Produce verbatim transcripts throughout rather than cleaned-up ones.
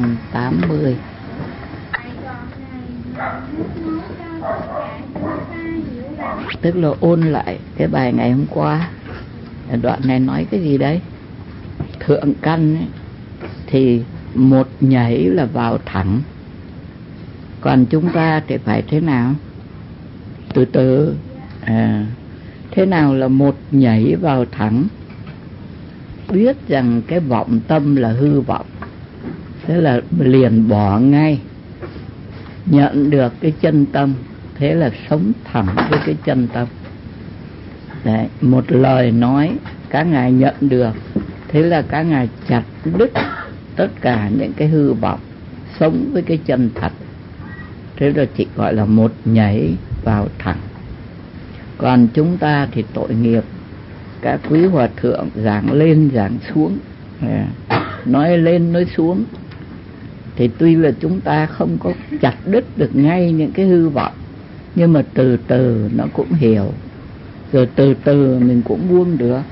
trăm tám mươi. Tức là ôn lại cái bài ngày hôm qua. Đoạn này nói cái gì đấy? Thượng căn ấy, thì một nhảy là vào thẳng. Còn chúng ta thì phải thế nào? Từ từ. À, thế nào là một nhảy vào thẳng? Biết rằng cái vọng tâm là hư vọng, thế là liền bỏ ngay. Nhận được cái chân tâm, thế là sống thẳng với cái chân tâm. Đấy, một lời nói các ngài nhận được, thế là các ngài chặt đứt tất cả những cái hư vọng, sống với cái chân thật. Thế là chỉ gọi là một nhảy vào thẳng. Còn chúng ta thì tội nghiệp, các quý hòa thượng giảng lên giảng xuống, nói lên nói xuống, thì tuy là chúng ta không có chặt đứt được ngay những cái hư vọng, nhưng mà từ từ nó cũng hiểu, rồi từ từ mình cũng buông được.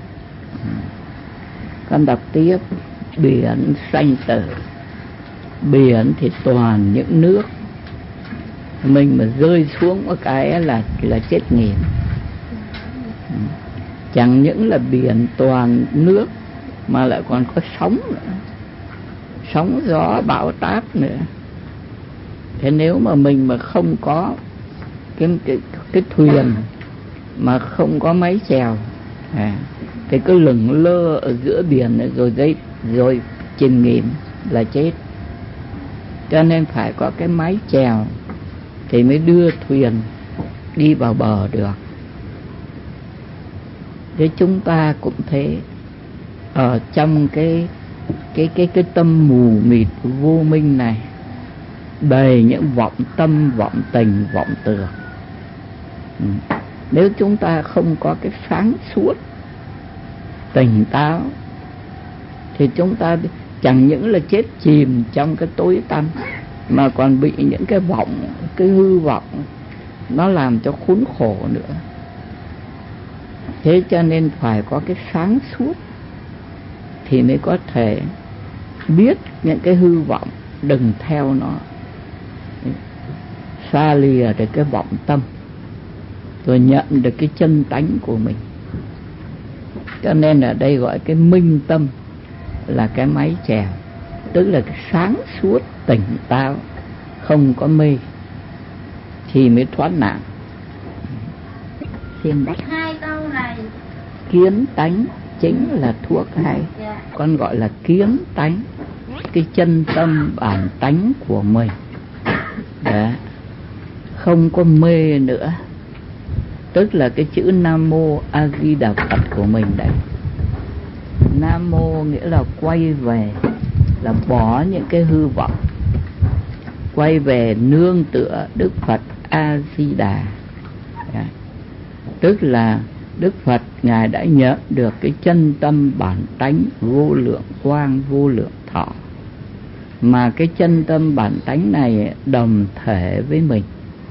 Con đọc tiếp. Biển sanh tử. Biển thì toàn những nước, mình mà rơi xuống một cái là là chết nghỉn. Chẳng những là biển toàn nước mà lại còn có sóng nữa, sóng gió bão táp nữa. Thế nếu mà mình mà không có cái cái, cái thuyền mà không có máy chèo, à, thì cứ lửng lơ ở giữa biển này, rồi dây rồi chìm nghỉm là chết. Cho nên phải có cái máy chèo thì mới đưa thuyền đi vào bờ được. Thế chúng ta cũng thế, ở trong cái cái cái cái tâm mù mịt vô minh này, đầy những vọng tâm, vọng tình, vọng tưởng. Ừ. Nếu chúng ta không có cái sáng suốt, tỉnh táo, thì chúng ta chẳng những là chết chìm trong cái tối tăm, mà còn bị những cái vọng, cái hư vọng nó làm cho khốn khổ nữa. Thế cho nên phải có cái sáng suốt thì mới có thể biết những cái hư vọng, đừng theo nó, xa lìa được cái vọng tâm, rồi nhận được cái chân tánh của mình. Cho nên ở đây gọi cái minh tâm là cái máy chèo, tức là cái sáng suốt, tỉnh táo, không có mê, thì mới thoát nạn. Xin đọc hai câu này. Kiến tánh chính là thuốc hay. Yeah. Con gọi là kiến tánh, cái chân tâm bản tánh của mình. Đấy, không có mê nữa, tức là cái chữ Nam Mô A Di Đà Phật của mình đấy. Nam Mô nghĩa là quay về, là bỏ những cái hư vọng, quay về nương tựa Đức Phật A Di Đà. Đấy, tức là Đức Phật Ngài đã nhận được cái chân tâm bản tánh vô lượng quang, vô lượng thọ, mà cái chân tâm bản tánh này đồng thể với mình.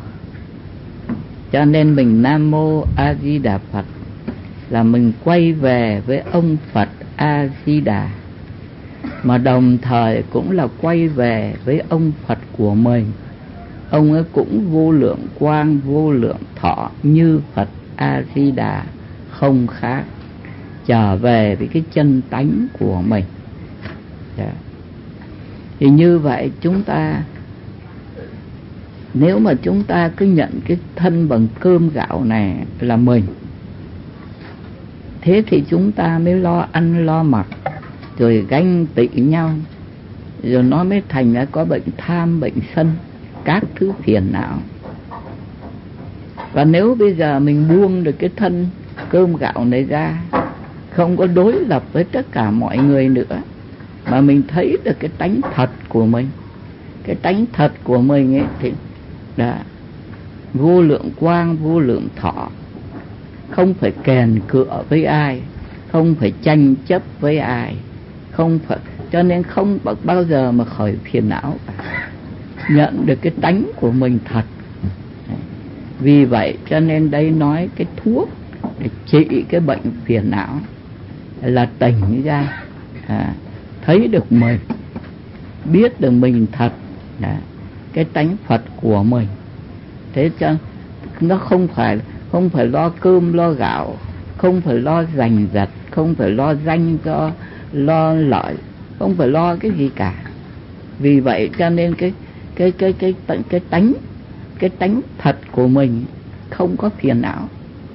Cho nên mình Nam Mô A Di Đà Phật là mình quay về với ông Phật A Di Đà, mà đồng thời cũng là quay về với ông Phật của mình. Ông ấy cũng vô lượng quang, vô lượng thọ như Phật A Di Đà, không khác, trở về với cái chân tánh của mình. Đấy. Thì như vậy chúng ta, nếu mà chúng ta cứ nhận cái thân bằng cơm gạo này là mình, thế thì chúng ta mới lo ăn lo mặc, rồi ganh tị nhau, rồi nó mới thành ra có bệnh tham, bệnh sân, các thứ phiền não. Và nếu bây giờ mình buông được cái thân cơm gạo này ra, không có đối lập với tất cả mọi người nữa, mà mình thấy được cái tánh thật của mình, cái tánh thật của mình ấy thì đã vô lượng quang, vô lượng thọ, không phải kèn cựa với ai, không phải tranh chấp với ai, không phải, cho nên không bao giờ mà khởi phiền não cả. Nhận được cái tánh của mình thật. Vì vậy cho nên đây nói cái thuốc để trị cái bệnh phiền não là tỉnh ra, à, thấy được mình, biết được mình thật, đó, cái tánh Phật của mình. Thế cho nó không phải không phải lo cơm lo gạo, không phải lo giành giật, không phải lo danh cho lo lợi, không phải lo cái gì cả. Vì vậy cho nên cái cái cái cái cái, cái tánh cái tánh thật của mình không có phiền não.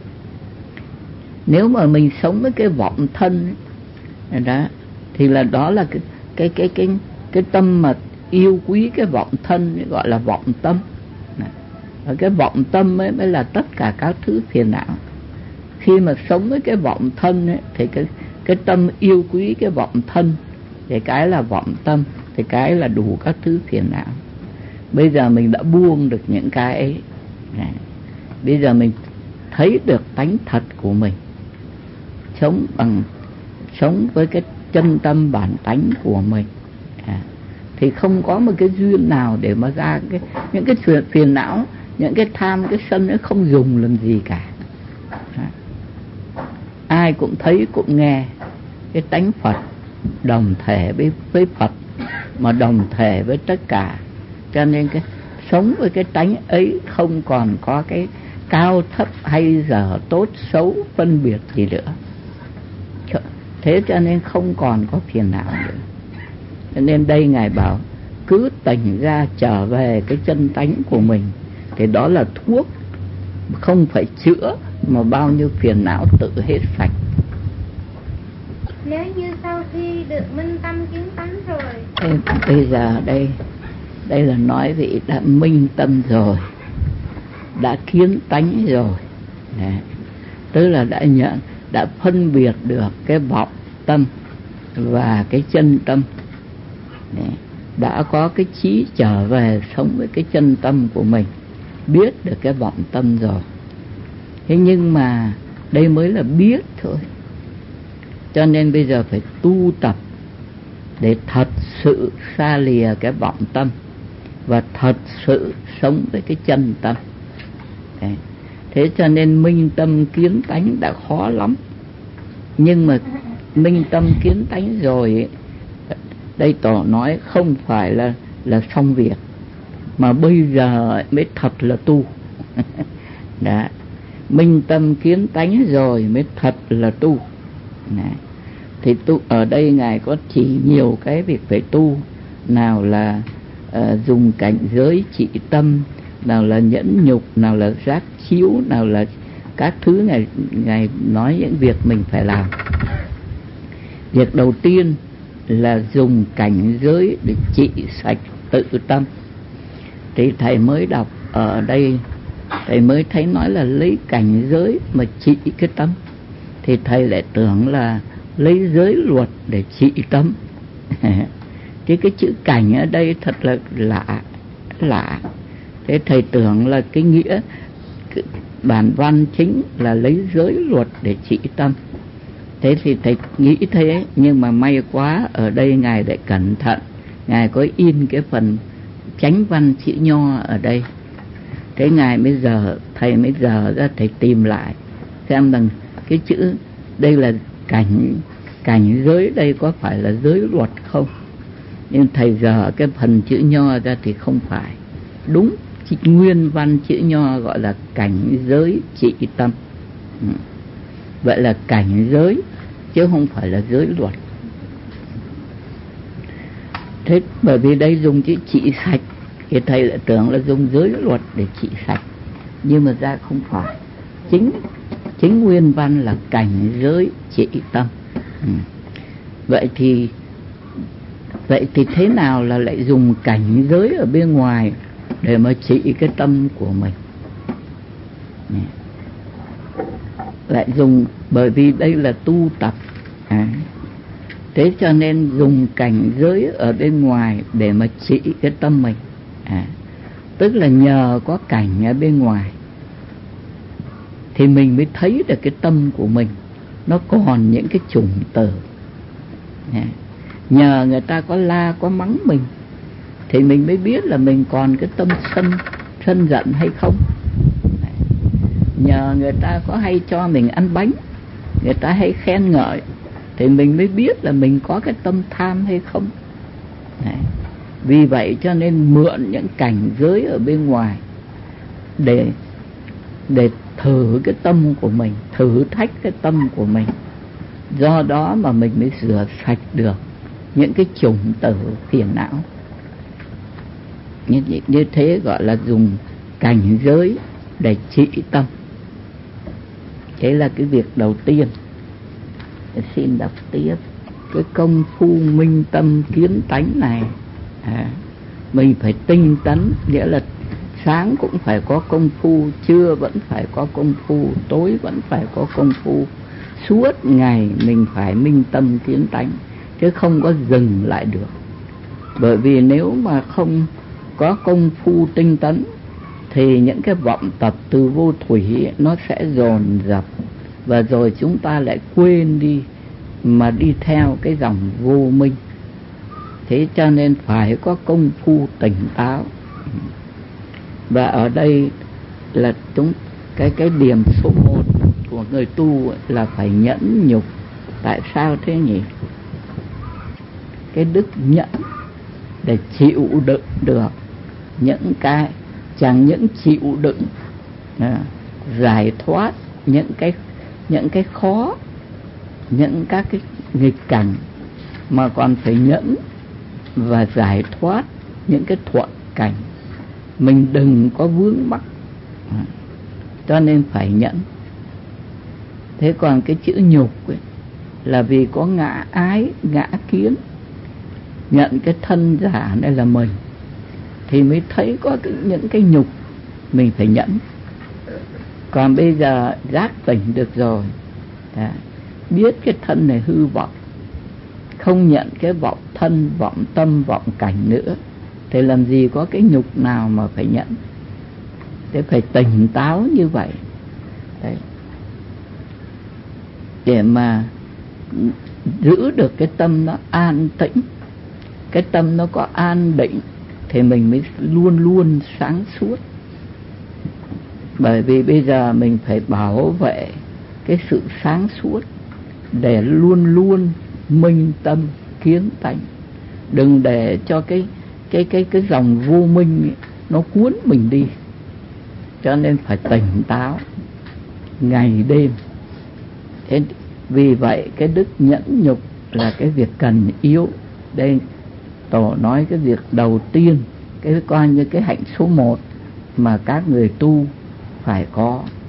Nếu mà mình sống với cái vọng thân ấy, đó thì là đó là cái cái cái cái cái tâm mà yêu quý cái vọng thân ấy, gọi là vọng tâm. Ở cái vọng tâm ấy mới là tất cả các thứ phiền não. Khi mà sống với cái vọng thân ấy, thì cái cái tâm yêu quý cái vọng thân thì cái là vọng tâm, thì cái là đủ các thứ phiền não. Bây giờ mình đã buông được những cái ấy, bây giờ mình thấy được tánh thật của mình, sống bằng sống với cái chân tâm bản tánh của mình, à, thì không có một cái duyên nào để mà ra cái, những cái chuyện phiền não, những cái tham, cái sân nó không dùng làm gì cả. À, ai cũng thấy cũng nghe cái tánh Phật, đồng thể với, với Phật, mà đồng thể với tất cả. Cho nên cái sống với cái tánh ấy không còn có cái cao thấp hay dở tốt xấu phân biệt gì nữa. Thế cho nên không còn có phiền não nữa. Cho nên đây Ngài bảo cứ tỉnh ra trở về cái chân tánh của mình, thì đó là thuốc, không phải chữa mà bao nhiêu phiền não tự hết sạch. Nếu như sau khi được minh tâm kiến tánh rồi. Thế bây giờ đây đây là nói vị đã minh tâm rồi, đã kiến tánh rồi. Đấy. Tức là đã nhận, đã phân biệt được cái vọng tâm và cái chân tâm. Đấy. Đã có cái trí trở về sống với cái chân tâm của mình, biết được cái vọng tâm rồi. Thế nhưng mà đây mới là biết thôi. Cho nên bây giờ phải tu tập để thật sự xa lìa cái vọng tâm và thật sự sống với cái chân tâm. Đấy. Thế cho nên minh tâm kiến tánh đã khó lắm. Nhưng mà minh tâm kiến tánh rồi, đây tỏ nói không phải là là xong việc, mà bây giờ mới thật là tu. Đã minh tâm kiến tánh rồi mới thật là tu. Đấy. Thì tu ở đây Ngài có chỉ nhiều cái việc phải tu. Nào là uh, dùng cảnh giới trị tâm, nào là nhẫn nhục, nào là giác chiếu, nào là các thứ. Ngài, Ngài nói những việc mình phải làm. Việc đầu tiên là dùng cảnh giới để trị sạch tự tâm. Thì thầy mới đọc ở đây, thầy mới thấy nói là lấy cảnh giới mà trị cái tâm, thì thầy lại tưởng là lấy giới luật để trị tâm. Chứ cái chữ cảnh ở đây thật là lạ lạ. Thế thầy tưởng là cái nghĩa cái bản văn chính là lấy giới luật để trị tâm. Thế thì thầy nghĩ thế, nhưng mà may quá ở đây Ngài lại cẩn thận, Ngài có in cái phần chánh văn chữ nho ở đây. Thế Ngài mới giờ, thầy mới giờ ra thầy tìm lại xem rằng cái chữ đây là cảnh cảnh giới đây có phải là giới luật không. Nhưng thầy giờ cái phần chữ nho ra thì không phải. Đúng nguyên văn chữ nho gọi là cảnh giới trị tâm. Ừ. Vậy là cảnh giới chứ không phải là giới luật. Thế bởi vì đây dùng chữ trị sạch thì thầy lại tưởng là dùng giới luật để trị sạch, nhưng mà ra không phải. Chính chính nguyên văn là cảnh giới trị tâm. Ừ. Vậy thì vậy thì thế nào là lại dùng cảnh giới ở bên ngoài để mà trị cái tâm của mình? Lại dùng, bởi vì đây là tu tập. À, thế cho nên dùng cảnh giới ở bên ngoài để mà trị cái tâm mình. À, tức là nhờ có cảnh ở bên ngoài thì mình mới thấy được cái tâm của mình nó còn những cái chủng tử. À, nhờ người ta có la có mắng mình thì mình mới biết là mình còn cái tâm sân sân giận hay không. Nhờ người ta có hay cho mình ăn bánh, người ta hay khen ngợi thì mình mới biết là mình có cái tâm tham hay không. Đấy. Vì vậy cho nên mượn những cảnh giới ở bên ngoài để để thử cái tâm của mình, thử thách cái tâm của mình. Do đó mà mình mới rửa sạch được những cái chủng tử phiền não. Như, như thế gọi là dùng cảnh giới để trị tâm. Thế là cái việc đầu tiên. Xin đọc tiếp. Cái công phu minh tâm kiến tánh này à, mình phải tinh tấn, nghĩa là sáng cũng phải có công phu, trưa vẫn phải có công phu, tối vẫn phải có công phu. Suốt ngày mình phải minh tâm kiến tánh, chứ không có dừng lại được. Bởi vì nếu mà không có công phu tinh tấn thì những cái vọng tập từ vô thủy nó sẽ dồn dập, và rồi chúng ta lại quên đi mà đi theo cái dòng vô minh. Thế cho nên phải có công phu tỉnh táo. Và ở đây là chúng cái cái điểm số một của người tu là phải nhẫn nhục. Tại sao thế nhỉ? Cái đức nhẫn để chịu đựng được những cái, chẳng những chịu đựng à, giải thoát những cái những cái khó, những các cái nghịch cảnh, mà còn phải nhẫn và giải thoát những cái thuận cảnh. Mình đừng có vướng mắc, à, cho nên phải nhẫn. Thế còn cái chữ nhục ấy, là vì có ngã ái, ngã kiến, nhận cái thân giả này là mình, thì mới thấy có cái, những cái nhục mình phải nhẫn. Còn bây giờ giác tỉnh được rồi, à, biết cái thân này hư vọng, không nhận cái vọng thân, vọng tâm, vọng cảnh nữa, thì làm gì có cái nhục nào mà phải nhận. Thế phải tỉnh táo như vậy. Đấy. Để mà giữ được cái tâm nó an tĩnh, cái tâm nó có an định, thì mình mới luôn luôn sáng suốt. Bởi vì bây giờ mình phải bảo vệ cái sự sáng suốt để luôn luôn minh tâm kiến tánh, đừng để cho cái cái cái cái dòng vô minh ấy, nó cuốn mình đi. Cho nên phải tỉnh táo ngày đêm. Thế vì vậy cái đức nhẫn nhục là cái việc cần yếu. Đây Tổ nói cái việc đầu tiên, cái coi như cái hạnh số một mà các người tu phải có.